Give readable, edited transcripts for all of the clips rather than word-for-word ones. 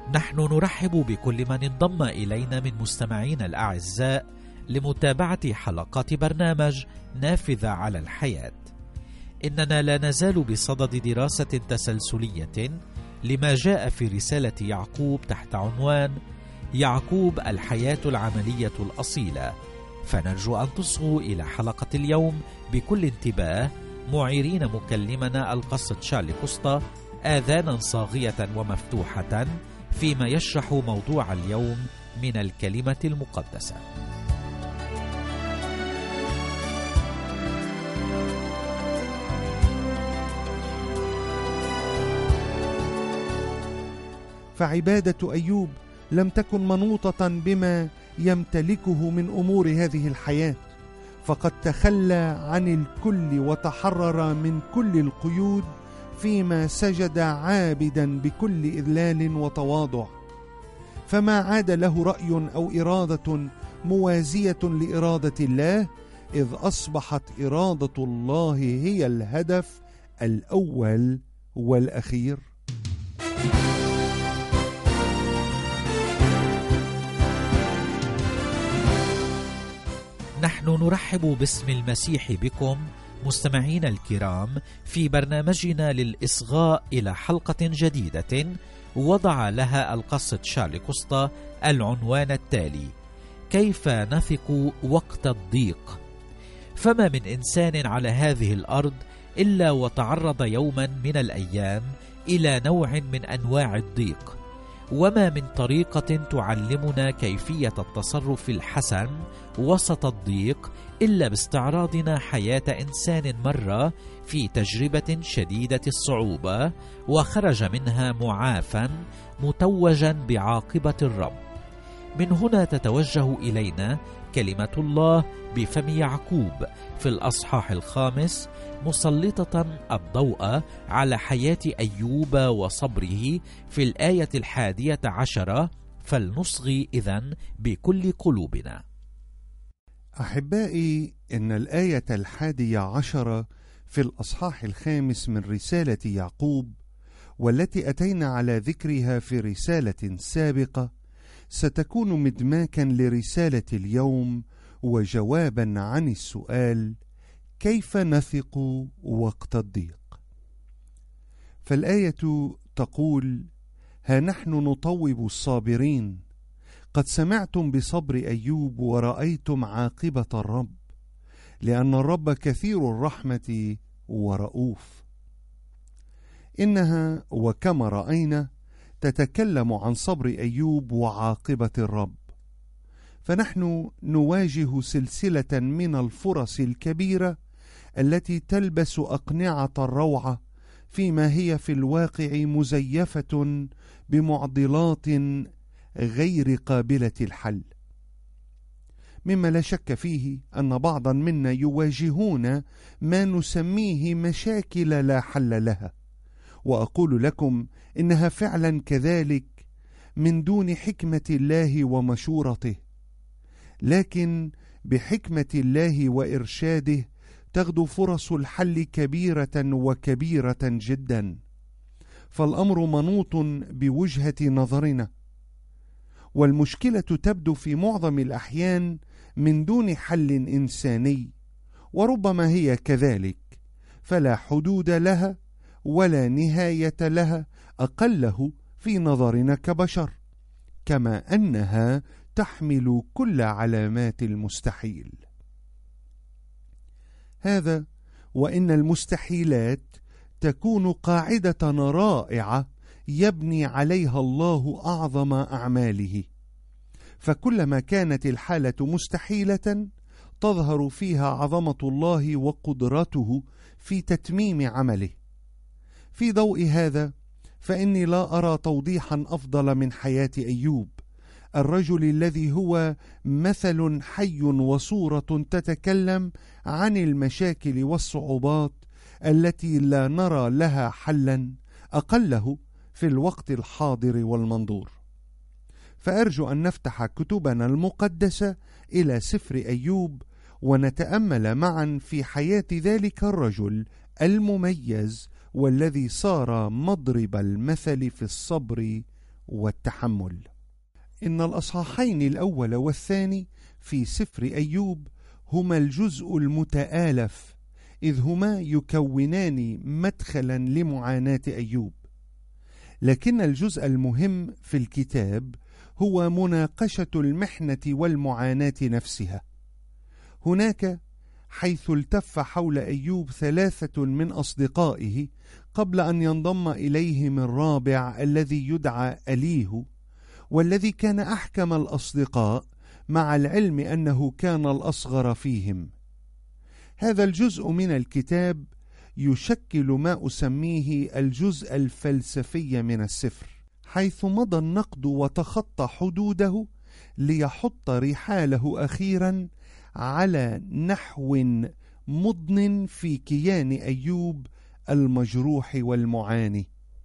نحن نرحب بكل من انضم إلينا من مستمعينا الأعزاء لمتابعة حلقات برنامج نافذة على الحياة. إننا لا نزال بصدد دراسة تسلسلية لما جاء في رسالة يعقوب تحت عنوان يعقوب الحياة العملية الأصيلة، فنرجو أن تصغوا إلى حلقة اليوم بكل انتباه، معيرين مكلمنا القس تشارلي كوستا آذانا صاغية ومفتوحة فيما يشرح موضوع اليوم من الكلمة المقدسة. فعبادة أيوب لم تكن منوطة بما يمتلكه من أمور هذه الحياة، فقد تخلى عن الكل وتحرر من كل القيود فيما سجد عابدا بكل إذلال وتواضع، فما عاد له رأي أو إرادة موازية لإرادة الله، إذ أصبحت إرادة الله هي الهدف الأول والأخير. نحن نرحب باسم المسيح بكم مستمعين الكرام في برنامجنا للإصغاء إلى حلقة جديدة وضع لها القس تشارلي كوستا العنوان التالي: كيف نثق وقت الضيق؟ فما من إنسان على هذه الأرض إلا وتعرض يوما من الأيام إلى نوع من أنواع الضيق، وما من طريقة تعلمنا كيفية التصرف الحسن وسط الضيق إلا باستعراضنا حياة إنسان مر في تجربة شديدة الصعوبة وخرج منها معافى متوجا بعاقبة الرب. من هنا تتوجه إلينا كلمة الله بفم يعقوب في الأصحاح 5 مسلطة الضوء على حياة أيوب وصبره في الآية 11، فلنصغي إذن بكل قلوبنا. أحبائي، إن الآية 11 في الأصحاح 5 من رسالة يعقوب، والتي أتينا على ذكرها في رسالة سابقة، ستكون مدماكا لرسالة اليوم وجوابا عن السؤال: كيف نثق وقت الضيق؟ فالآية تقول: ها نحن نطوب الصابرين، قد سمعتم بصبر أيوب ورأيتم عاقبة الرب، لأن الرب كثير الرحمة ورؤوف. إنها وكما رأينا تتكلم عن صبر أيوب وعاقبة الرب، فنحن نواجه سلسلة من الفرص الكبيرة التي تلبس أقنعة الروعة، فيما هي في الواقع مزيفة بمعضلات غير قابلة الحل، مما لا شك فيه أن بعضا منا يواجهون ما نسميه مشاكل لا حل لها، وأقول لكم إنها فعلا كذلك من دون حكمة الله ومشورته، لكن بحكمة الله وإرشاده تغدو فرص الحل كبيرة وكبيرة جدا، فالأمر منوط بوجهة نظرنا، والمشكلة تبدو في معظم الأحيان من دون حل إنساني، وربما هي كذلك، فلا حدود لها ولا نهاية لها أقله في نظرنا كبشر، كما أنها تحمل كل علامات المستحيل. هذا وإن المستحيلات تكون قاعدة رائعة يبني عليها الله أعظم أعماله، فكلما كانت الحالة مستحيلة تظهر فيها عظمة الله وقدرته في تتميم عمله. في ضوء هذا فإني لا أرى توضيحا أفضل من حياة أيوب، الرجل الذي هو مثل حي وصورة تتكلم عن المشاكل والصعوبات التي لا نرى لها حلا أقله في الوقت الحاضر والمنظور. فأرجو أن نفتح كتبنا المقدسة إلى سفر أيوب ونتأمل معا في حياة ذلك الرجل المميز والذي صار مضرب المثل في الصبر والتحمل. إن الأصحاحين الأول والثاني في سفر أيوب هما الجزء المتآلف، إذ هما يكونان مدخلا لمعاناة أيوب. لكن الجزء المهم في الكتاب هو مناقشة المحنة والمعاناة نفسها. هناك حيث التف حول أيوب 3 من أصدقائه قبل أن ينضم إليهم الرابع الذي يدعى أليه، والذي كان أحكم الأصدقاء مع العلم أنه كان الأصغر فيهم. هذا الجزء من الكتاب يشكل ما أسميه الجزء الفلسفي من السفر، حيث مضى النقد وتخطى حدوده ليحط رحاله أخيرا على نحو مضن في كيان أيوب المجروح والمعاني.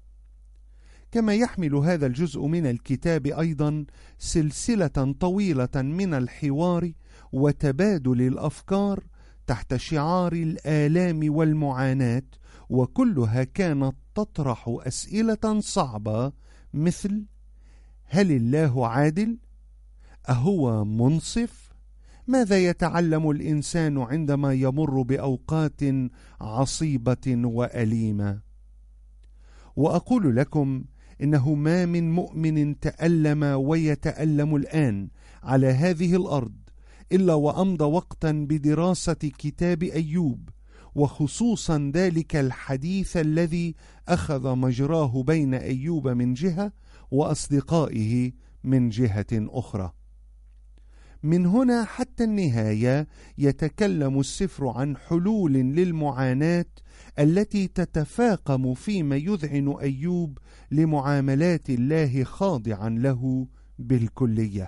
كما يحمل هذا الجزء من الكتاب أيضا سلسلة طويلة من الحوار وتبادل الأفكار تحت شعار الآلام والمعاناة، وكلها كانت تطرح أسئلة صعبة مثل: هل الله عادل؟ أهو منصف؟ ماذا يتعلم الإنسان عندما يمر بأوقات عصيبة وأليمة؟ وأقول لكم إنه ما من مؤمن تألم ويتألم الآن على هذه الأرض إلا وأمضى وقتا بدراسة كتاب أيوب، وخصوصا ذلك الحديث الذي أخذ مجراه بين أيوب من جهة وأصدقائه من جهة أخرى. من هنا حتى النهاية يتكلم السفر عن حلول للمعاناة التي تتفاقم فيما يذعن أيوب لمعاملات الله خاضعا له بالكلية.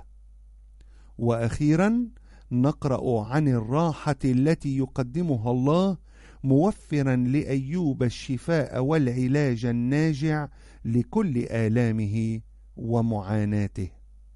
وأخيرا نقرأ عن الراحة التي يقدمها الله موفرا لأيوب الشفاء والعلاج الناجع لكل آلامه ومعاناته.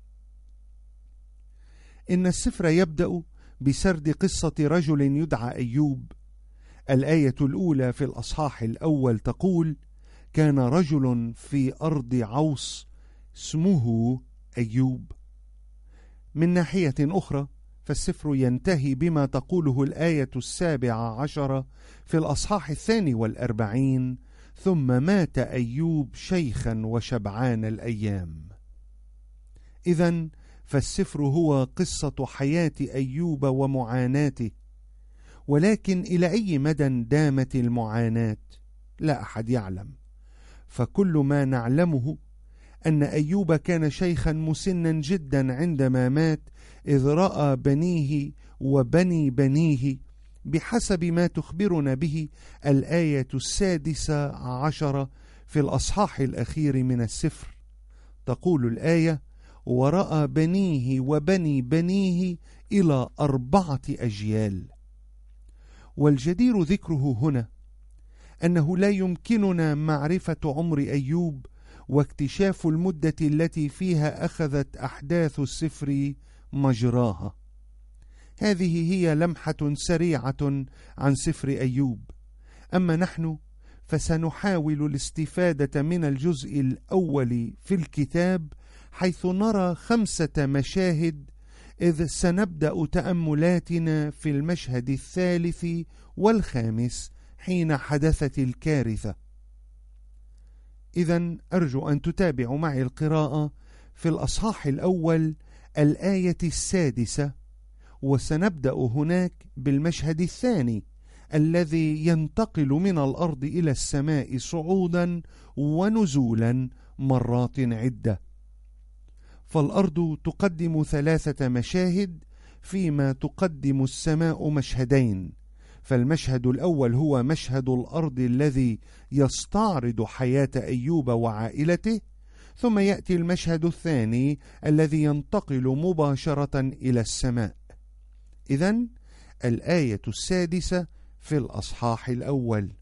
إن السفر يبدأ بسرد قصة رجل يدعى أيوب. الآية الأولى في الأصحاح الأول تقول: كان رجل في أرض عوص اسمه أيوب. من ناحية أخرى فالسفر ينتهي بما تقوله الآية 17 في الأصحاح 42: ثم مات أيوب شيخا وشبعان الأيام. إذن فالسفر هو قصة حياة أيوب ومعاناته، ولكن إلى أي مدى دامت المعاناة لا أحد يعلم، فكل ما نعلمه أن أيوب كان شيخا مسنا جدا عندما مات، إذ رأى بنيه وبني بنيه بحسب ما تخبرنا به الآية 16 في الأصحاح الأخير من السفر. تقول الآية: ورأى بنيه وبني بنيه إلى 4 أجيال. والجدير ذكره هنا أنه لا يمكننا معرفة عمر أيوب واكتشاف المدة التي فيها أخذت أحداث السفر مجراها. هذه هي لمحة سريعة عن سفر أيوب. أما نحن فسنحاول الاستفادة من الجزء الأول في الكتاب، حيث نرى 5 مشاهد، إذ سنبدأ تأملاتنا في المشهد 3 والخامس حين حدثت الكارثة. إذن أرجو أن تتابعوا معي القراءة في الأصحاح الأول الآية 6، وسنبدأ هناك بالمشهد الثاني الذي ينتقل من الأرض إلى السماء صعودا ونزولا مرات عدة. فالأرض تقدم 3 مشاهد، فيما تقدم السماء مشهدين. فالمشهد الأول هو مشهد الأرض الذي يستعرض حياة أيوب وعائلته، ثم يأتي المشهد الثاني الذي ينتقل مباشرة إلى السماء. إذن الآية 6 في الأصحاح الأول: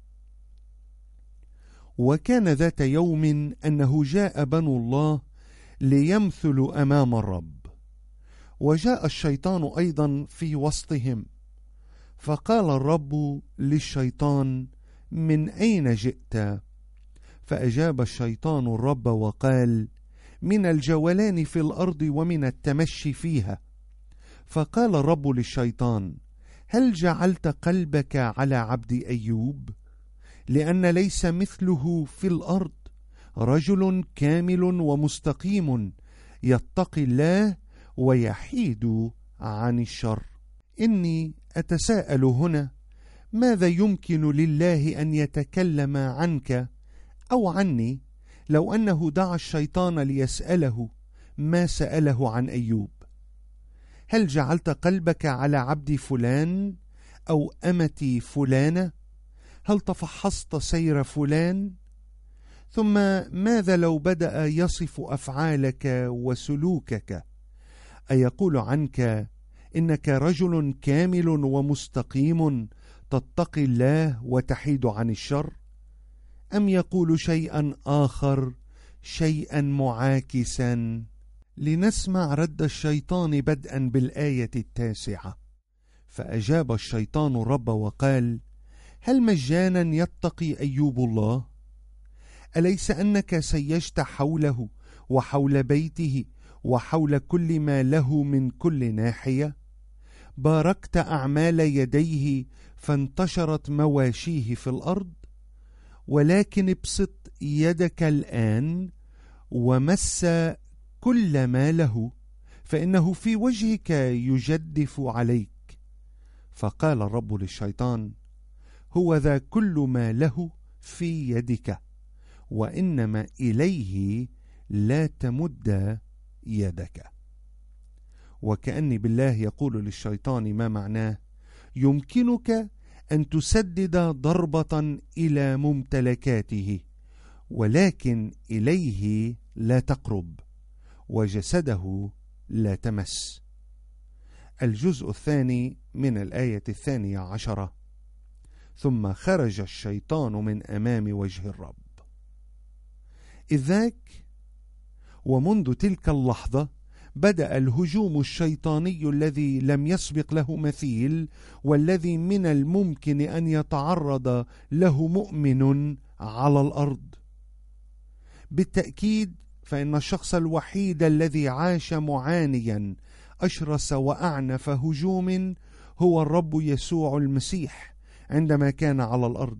وكان ذات يوم أنه جاء بنو الله ليمثلوا أمام الرب، وجاء الشيطان أيضا في وسطهم، فقال الرب للشيطان: من أين جئت؟ فأجاب الشيطان الرب وقال: من الجولان في الأرض ومن التمشي فيها. فقال الرب للشيطان: هل جعلت قلبك على عبد أيوب؟ لأن ليس مثله في الأرض، رجل كامل ومستقيم يتقي الله ويحيد عن الشر. إني أتساءل هنا: ماذا يمكن لله أن يتكلم عنك أو عني لو أنه دعا الشيطان ليسأله ما سأله عن أيوب؟ هل جعلت قلبك على عبد فلان أو أمة فلانة؟ هل تفحصت سير فلان؟ ثم ماذا لو بدأ يصف أفعالك وسلوكك؟ أيقول عنك إنك رجل كامل ومستقيم تتقي الله وتحيد عن الشر؟ أم يقول شيئا آخر، شيئا معاكسا؟ لنسمع رد الشيطان بدءا بالآية 9. فأجاب الشيطان الرب وقال: هل مجانا يتقي أيوب الله؟ أليس أنك سيجت حوله وحول بيته وحول كل ما له من كل ناحية؟ باركت أعمال يديه فانتشرت مواشيه في الأرض. ولكن ابسط يدك الآن ومس كل ما له، فإنه في وجهك يجدف عليك. فقال الرب للشيطان: هو ذا كل ما له في يدك، وإنما إليه لا تمد يدك. وكأني بالله يقول للشيطان ما معناه: يمكنك أن تسدد ضربة إلى ممتلكاته، ولكن إليه لا تقرب، وجسده لا تمس. الجزء الثاني من الآية 12: ثم خرج الشيطان من أمام وجه الرب. إذ ذاك ومنذ تلك اللحظة بدأ الهجوم الشيطاني الذي لم يسبق له مثيل، والذي من الممكن أن يتعرض له مؤمن على الأرض. بالتأكيد فإن الشخص الوحيد الذي عاش معانيا أشرس وأعنف هجوم هو الرب يسوع المسيح عندما كان على الأرض،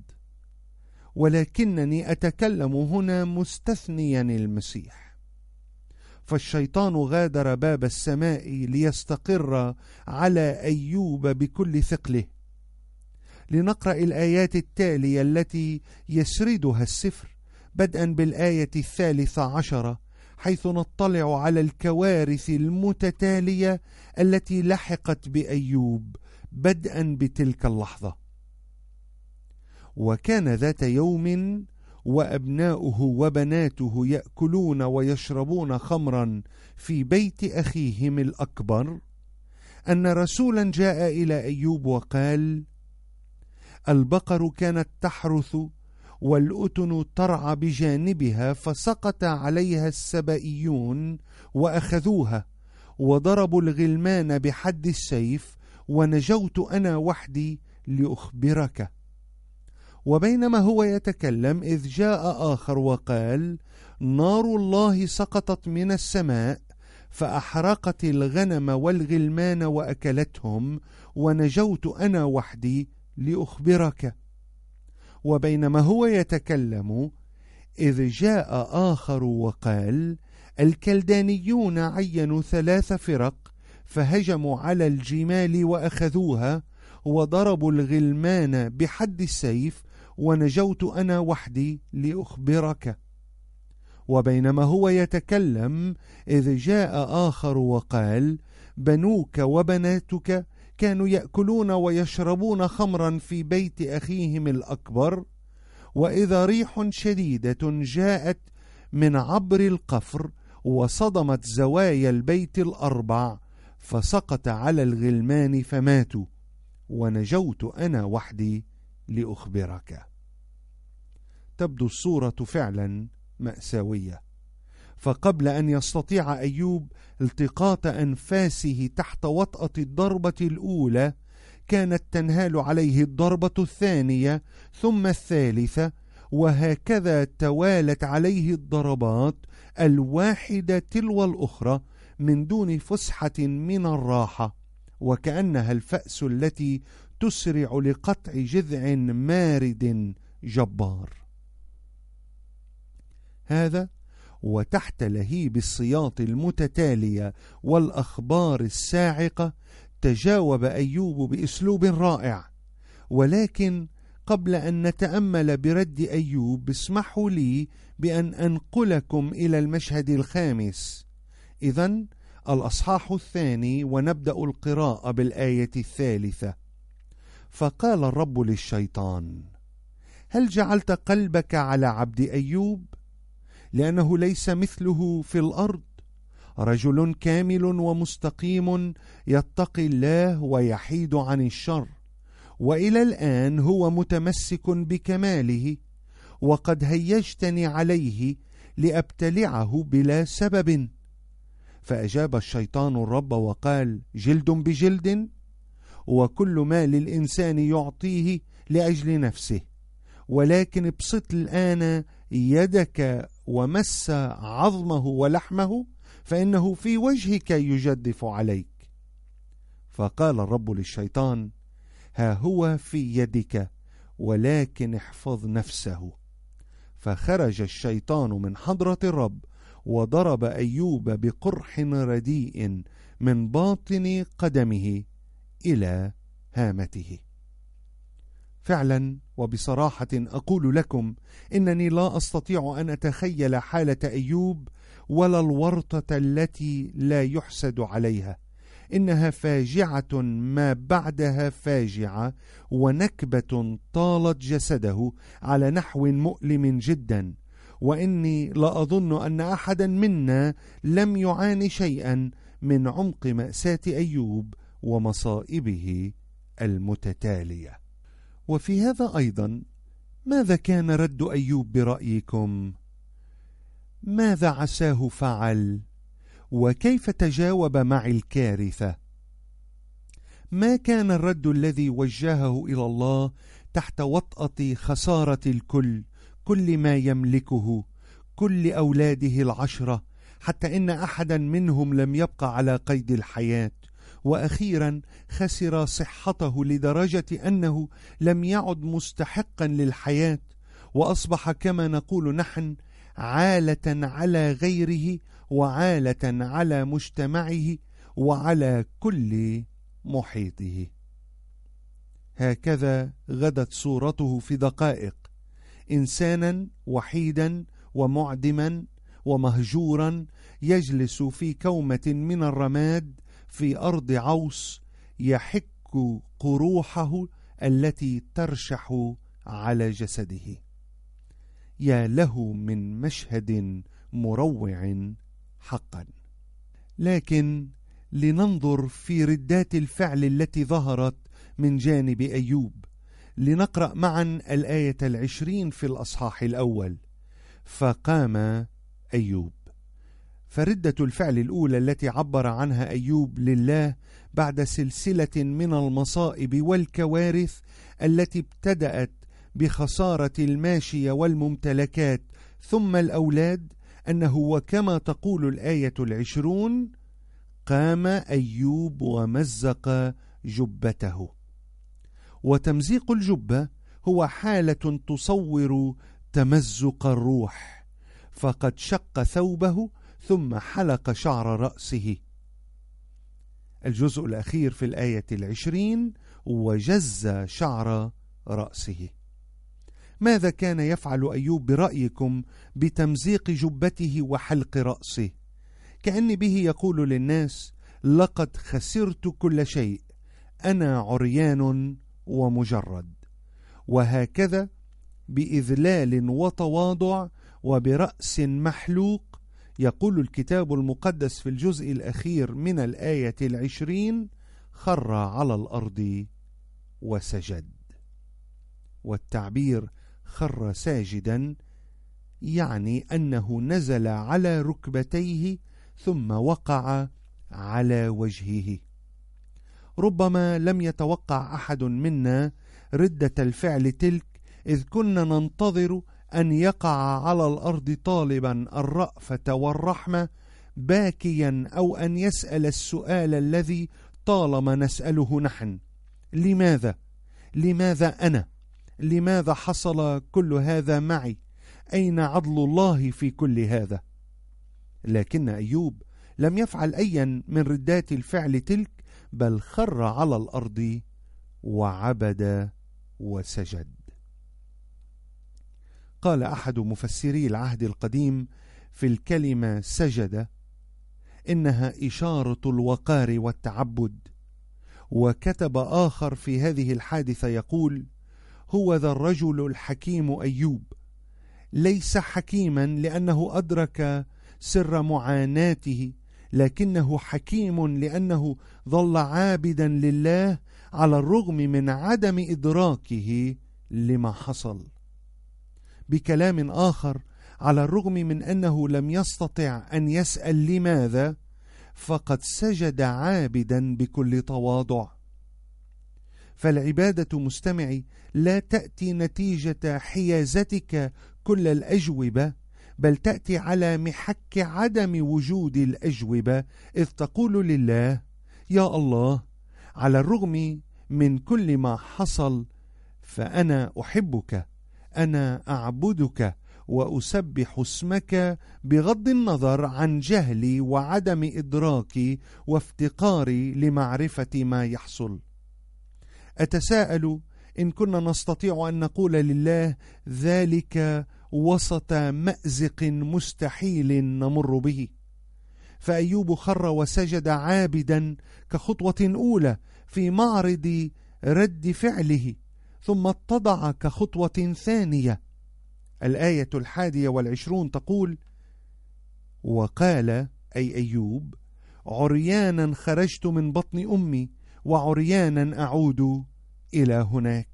ولكنني أتكلم هنا مستثنيا المسيح. فالشيطان غادر باب السماء ليستقر على أيوب بكل ثقله. لنقرأ الآيات التالية التي يسردها السفر بدءا بالآية 13، حيث نطلع على الكوارث المتتالية التي لحقت بأيوب بدءا بتلك اللحظة. وكان ذات يوم وأبناؤه وبناته يأكلون ويشربون خمرا في بيت أخيهم الأكبر، أن رسولا جاء إلى أيوب وقال: البقر كانت تحرث والأتن ترعى بجانبها، فسقط عليها السبئيون وأخذوها وضربوا الغلمان بحد السيف، ونجوت أنا وحدي لأخبرك. وبينما هو يتكلم إذ جاء آخر وقال: نار الله سقطت من السماء فأحرقت الغنم والغلمان وأكلتهم، ونجوت أنا وحدي لأخبرك. وبينما هو يتكلم إذ جاء آخر وقال: الكلدانيون عينوا 3 فرق فهجموا على الجمال وأخذوها وضربوا الغلمان بحد السيف، ونجوت أنا وحدي لأخبرك. وبينما هو يتكلم إذ جاء آخر وقال: بنوك وبناتك كانوا يأكلون ويشربون خمرا في بيت أخيهم الأكبر، وإذا ريح شديدة جاءت من عبر القفر وصدمت زوايا البيت ال4 فسقط على الغلمان فماتوا، ونجوت أنا وحدي لأخبرك. تبدو الصورة فعلا مأساوية. فقبل أن يستطيع أيوب التقاط أنفاسه تحت وطأة الضربة الأولى، كانت تنهال عليه الضربة الثانية ثم الثالثة، وهكذا توالت عليه الضربات الواحدة تلو الأخرى من دون فسحة من الراحة، وكأنها الفأس التي تسرع لقطع جذع مارد جبار. هذا وتحت لهيب الصياط المتتالية والأخبار الساعقة تجاوب أيوب بأسلوب رائع. ولكن قبل أن نتأمل برد أيوب اسمحوا لي بأن أنقلكم إلى المشهد الخامس. إذن الأصحاح 2 ونبدأ القراءة بالآية 3. فقال الرب للشيطان: هل جعلت قلبك على عبد أيوب؟ لأنه ليس مثله في الأرض، رجل كامل ومستقيم يتقي الله ويحيد عن الشر، وإلى الآن هو متمسك بكماله، وقد هيجتني عليه لأبتلعه بلا سبب. فأجاب الشيطان الرب وقال: جلد بجلد، وكل ما للإنسان يعطيه لأجل نفسه، ولكن ابسط الآن يدك ومس عظمه ولحمه، فإنه في وجهك يجدف عليك. فقال الرب للشيطان: ها هو في يدك، ولكن احفظ نفسه. فخرج الشيطان من حضرة الرب وضرب أيوب بقرح رديء من باطن قدمه إلى هامته. فعلا وبصراحة أقول لكم إنني لا أستطيع أن أتخيل حالة أيوب ولا الورطة التي لا يحسد عليها. إنها فاجعة ما بعدها فاجعة، ونكبة طالت جسده على نحو مؤلم جدا. وإني لا أظن أن أحدا منا لم يعاني شيئا من عمق مأساة أيوب ومصائبه المتتالية. وفي هذا أيضا، ماذا كان رد أيوب برأيكم؟ ماذا عساه فعل؟ وكيف تجاوب مع الكارثة؟ ما كان الرد الذي وجهه إلى الله تحت وطأة خسارة الكل، كل ما يملكه، كل أولاده 10، حتى إن أحدا منهم لم يبقى على قيد الحياة، وأخيرا خسر صحته لدرجة أنه لم يعد مستحقا للحياة، وأصبح كما نقول نحن عالة على غيره، وعالة على مجتمعه، وعلى كل محيطه. هكذا غدت صورته في دقائق: إنسانا وحيدا ومعدما ومهجورا، يجلس في كومة من الرماد في أرض عوس، يحك قروحه التي ترشح على جسده. يا له من مشهد مروع حقا. لكن لننظر في ردات الفعل التي ظهرت من جانب أيوب. لنقرأ معا الآية 20 في الأصحاح الأول. فقام أيوب. فردة الفعل الأولى التي عبر عنها أيوب لله بعد سلسلة من المصائب والكوارث التي ابتدأت بخسارة الماشية والممتلكات ثم الأولاد، أنه وكما تقول الآية 20: قام أيوب ومزق جبته. وتمزيق الجبة هو حالة تصور تمزق الروح، فقد شق ثوبه ثم حلق شعر رأسه. الجزء الأخير في الآية 20: وجز شعر رأسه. ماذا كان يفعل أيوب برأيكم بتمزيق جبته وحلق رأسه؟ كأن به يقول للناس: لقد خسرت كل شيء، أنا عريان ومجرد. وهكذا بإذلال وتواضع وبرأس محلوق يقول الكتاب المقدس في الجزء الأخير من الآية 20: خر على الأرض وسجد. والتعبير خر ساجدا يعني أنه نزل على ركبتيه ثم وقع على وجهه. ربما لم يتوقع أحد منا ردة الفعل تلك، إذ كنا ننتظر أن يقع على الأرض طالبا الرأفة والرحمة باكيا، أو أن يسأل السؤال الذي طالما نسأله نحن: لماذا؟ لماذا أنا؟ لماذا حصل كل هذا معي؟ أين عدل الله في كل هذا؟ لكن أيوب لم يفعل أيا من ردات الفعل تلك، بل خر على الأرض وعبد وسجد. قال أحد مفسري العهد القديم في الكلمة سجد إنها إشارة الوقار والتعبد، وكتب آخر في هذه الحادثة يقول: هو ذا الرجل الحكيم أيوب، ليس حكيما لأنه أدرك سر معاناته، لكنه حكيم لأنه ظل عابدا لله على الرغم من عدم إدراكه لما حصل. بكلام آخر، على الرغم من أنه لم يستطع أن يسأل لماذا، فقد سجد عابدا بكل تواضع. فالعبادة مستمعي لا تأتي نتيجة حيازتك كل الأجوبة، بل تأتي على محك عدم وجود الأجوبة، إذ تقول لله: يا الله، على الرغم من كل ما حصل فأنا أحبك، أنا أعبدك وأسبح اسمك بغض النظر عن جهلي وعدم إدراكي وافتقاري لمعرفة ما يحصل. أتساءل إن كنا نستطيع أن نقول لله ذلك وسط مأزق مستحيل نمر به. فأيوب خر وسجد عابدا كخطوة أولى في معرض رد فعله، ثم اتضع كخطوة ثانية. الآية 21 تقول: وقال أي أيوب: عريانا خرجت من بطن أمي، وعريانا أعود إلى هناك.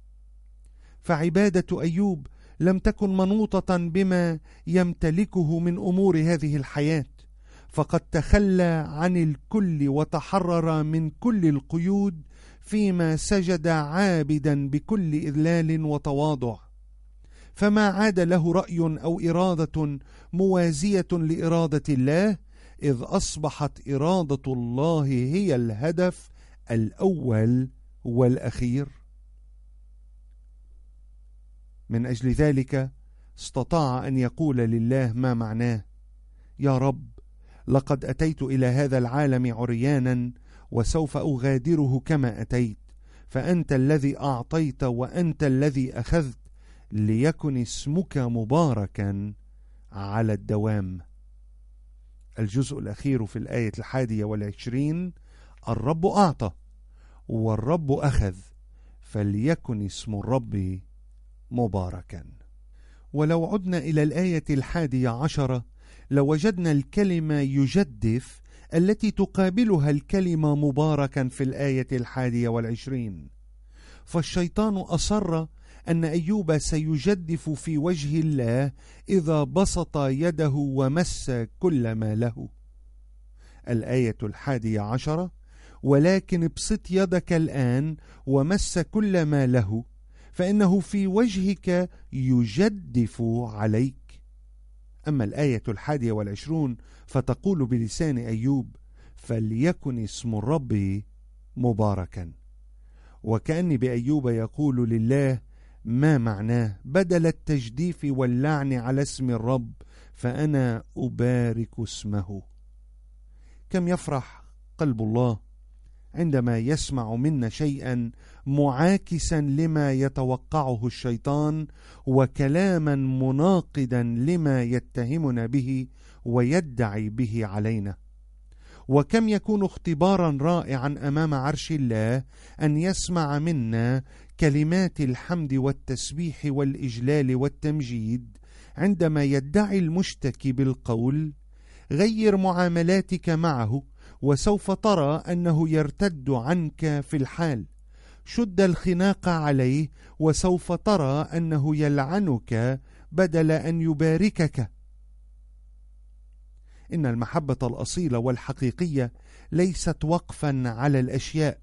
فعبادة أيوب لم تكن منوطة بما يمتلكه من أمور هذه الحياة، فقد تخلى عن الكل وتحرر من كل القيود فيما سجد عابدا بكل إذلال وتواضع. فما عاد له رأي أو إرادة موازية لإرادة الله، إذ أصبحت إرادة الله هي الهدف الأول والأخير. من أجل ذلك استطاع أن يقول لله ما معناه: يا رب، لقد أتيت إلى هذا العالم عريانا، وسوف أغادره كما أتيت، فأنت الذي أعطيت وأنت الذي أخذت، ليكن اسمك مباركا على الدوام. الجزء الأخير في الآية 21: الرب أعطى والرب أخذ، فليكن اسم الرب مباركا. ولو عدنا إلى الآية 11 لوجدنا الكلمة يجدف التي تقابلها الكلمة مباركا في الآية 21. فالشيطان أصر أن أيوب سيجدف في وجه الله إذا بسط يده ومس كل ما له. الآية 11: ولكن ابسط يدك الآن ومس كل ما له، فإنه في وجهك يجدف عليك. أما الآية 21 فتقول بلسان أيوب: فليكن اسم الرب مباركا. وكأن بأيوب يقول لله ما معناه بدل التجديف واللعن على اسم الرب: فأنا أبارك اسمه. كم يفرح قلب الله عندما يسمع منا شيئا معاكسا لما يتوقعه الشيطان، وكلاما مناقضا لما يتهمنا به ويدعي به علينا. وكم يكون اختبارا رائعا أمام عرش الله أن يسمع منا كلمات الحمد والتسبيح والإجلال والتمجيد، عندما يدعي المشتكي بالقول: غير معاملاتك معه وسوف ترى أنه يرتد عنك في الحال، شد الخناق عليه وسوف ترى أنه يلعنك بدل أن يباركك. إن المحبة الأصيلة والحقيقية ليست وقفا على الأشياء،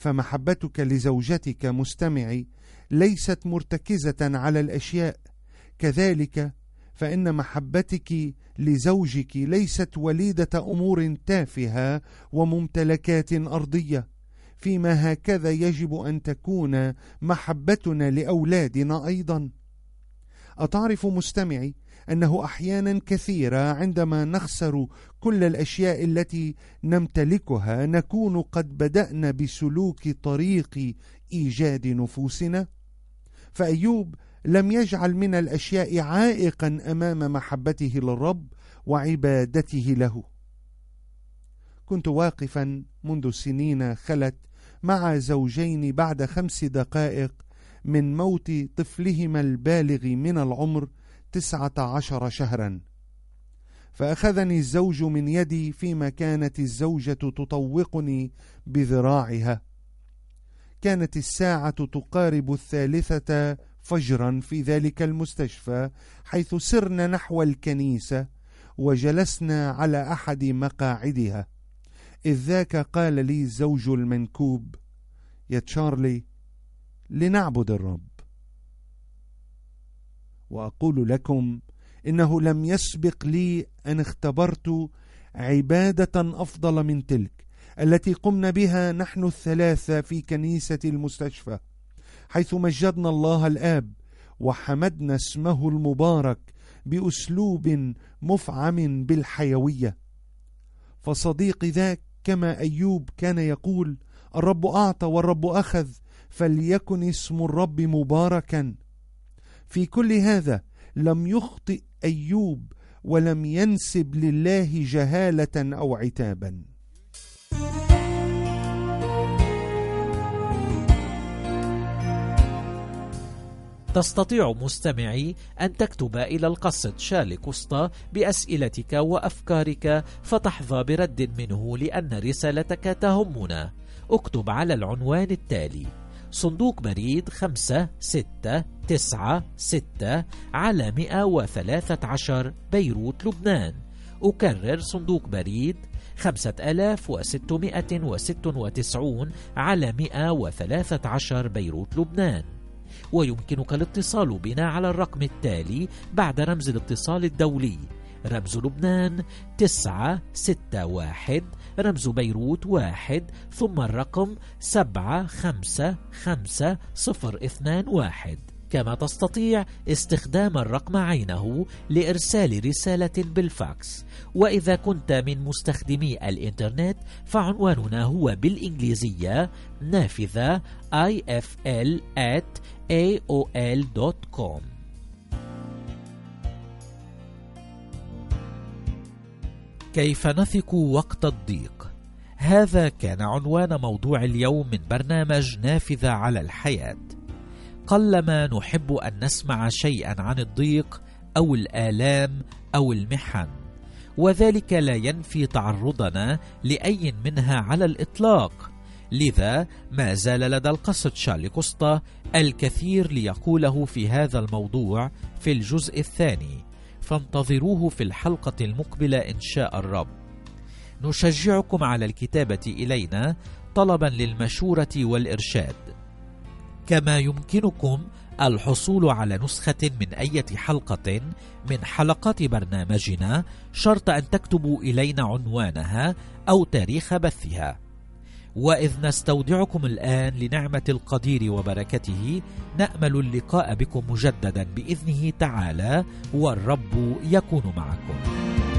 فمحبتك لزوجتك مستمعي ليست مرتكزة على الأشياء، كذلك فإن محبتك لزوجك ليست وليدة أمور تافهة وممتلكات أرضية، فيما هكذا يجب أن تكون محبتنا لأولادنا أيضا. أتعرف مستمعي أنه أحيانا كثيرة عندما نخسر كل الأشياء التي نمتلكها نكون قد بدأنا بسلوك طريق إيجاد نفوسنا؟ فأيوب لم يجعل من الأشياء عائقا أمام محبته للرب وعبادته له. كنت واقفا منذ سنين خلت مع زوجين بعد 5 دقائق من موت طفلهما البالغ من العمر 19 شهرا، فأخذني الزوج من يدي فيما كانت الزوجة تطوقني بذراعها. كانت الساعة تقارب 3 فجرا في ذلك المستشفى، حيث سرنا نحو الكنيسة وجلسنا على أحد مقاعدها، إذ ذاك قال لي الزوج المنكوب: يا تشارلي، لنعبد الرب. وأقول لكم إنه لم يسبق لي أن اختبرت عبادة أفضل من تلك التي قمنا بها نحن الثلاثة في كنيسة المستشفى، حيث مجدنا الله الآب وحمدنا اسمه المبارك بأسلوب مفعم بالحيوية. فصديقي ذاك كما أيوب كان يقول: الرب أعطى والرب أخذ، فليكن اسم الرب مباركا. في كل هذا لم يخطئ أيوب ولم ينسب لله جهالة أو عتابا. تستطيع مستمعي أن تكتب إلى القصة شالكوستا بأسئلتك وأفكارك فتحظى برد منه، لأن رسالتك تهمنا. اكتب على العنوان التالي: صندوق بريد 5696 على 113 بيروت لبنان. أكرر: صندوق بريد 5696 على 113 بيروت لبنان. ويمكنك الاتصال بنا على الرقم التالي بعد رمز الاتصال الدولي: رمز لبنان 961، رمز بيروت 1، ثم الرقم 75521. كما تستطيع استخدام الرقم عينه لإرسال رسالة بالفاكس. وإذا كنت من مستخدمي الإنترنت فعنواننا هو بالإنجليزية نافذة ifl@aol.com. كيف نثق وقت الضيق؟ هذا كان عنوان موضوع اليوم من برنامج نافذة على الحياة. قلما نحب أن نسمع شيئا عن الضيق أو الآلام أو المحن، وذلك لا ينفي تعرضنا لأي منها على الإطلاق. لذا ما زال لدى القصة شالكوستا الكثير ليقوله في هذا الموضوع في الجزء الثاني، فانتظروه في الحلقة المقبلة إن شاء الرب. نشجعكم على الكتابة إلينا طلبا للمشورة والإرشاد، كما يمكنكم الحصول على نسخة من أي حلقة من حلقات برنامجنا، شرط أن تكتبوا إلينا عنوانها أو تاريخ بثها. وإذ نستودعكم الآن لنعمة القدير وبركته، نأمل اللقاء بكم مجددا بإذنه تعالى، والرب يكون معكم.